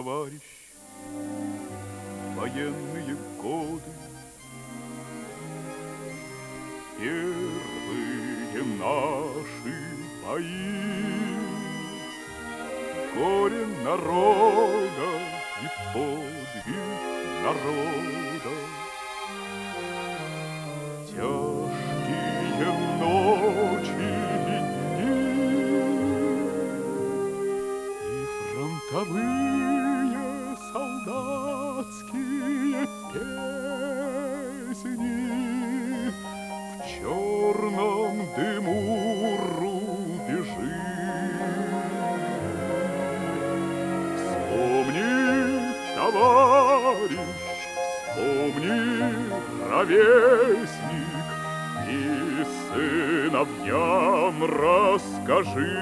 товарищ, военные годы, первые наши бои, горе народа и подвиг народа, тяжкие ночи и дни, и фронтовые солдатские песни в черном дыму рубежи. Вспомни, товарищ, вспомни, ровесник, и сыновьям расскажи.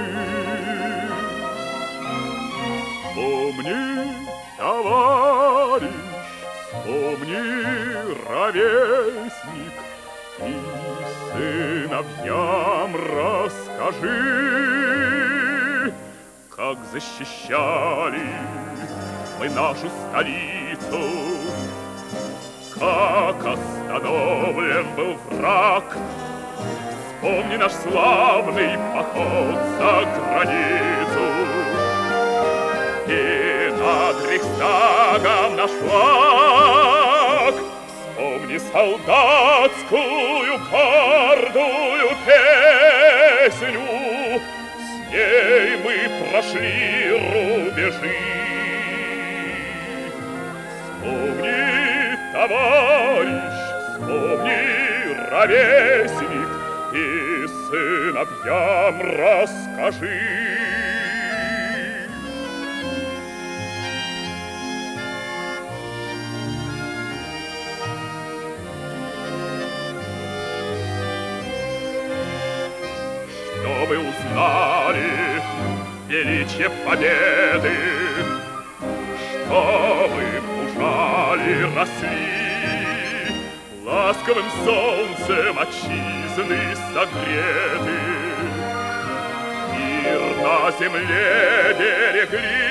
Вспомни, товарищ, вспомни, ровесник, и сыновьям расскажи, как защищали мы нашу столицу, как остановлен был враг. Вспомни наш славный поход за границу, и над Рейхстагом наш флаг. Вспомни солдатскую гордую песню, с ней мы прошли рубежи. Вспомни, товарищ, вспомни, ровесник, и сыновьям расскажи. Чтобы узнали величие победы, чтобы в ужале росли, ласковым солнцем отчизны согреты, мир на земле берегли.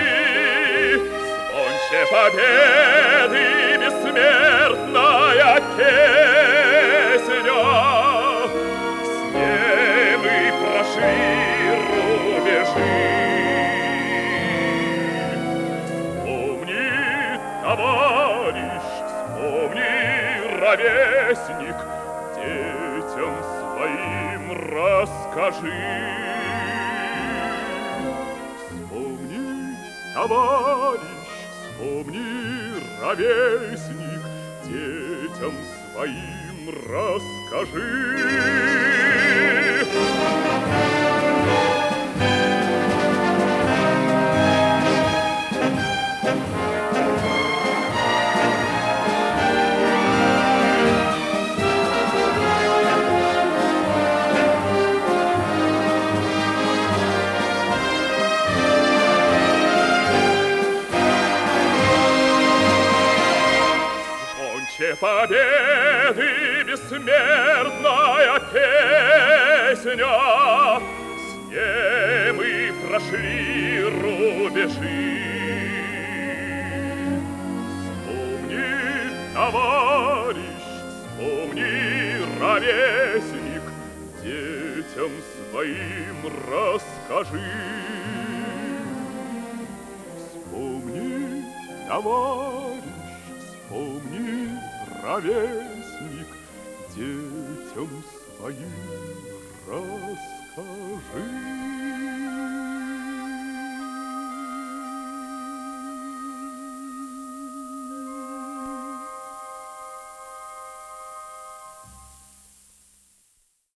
Звонче победы бессмертная песня, с ней мы прошли рубежи. Вспомни, товарищ, вспомни, ровесник, детям своим расскажи. Вспомни, товарищ, вспомни, ровесник, детям своим расскажи. Победы бессмертная песня, с ней мы прошли рубежи. Вспомни, товарищ, вспомни, ровесник, детям своим расскажи. Вспомни, товарищ, вспомни, ровесник, детям своим расскажи.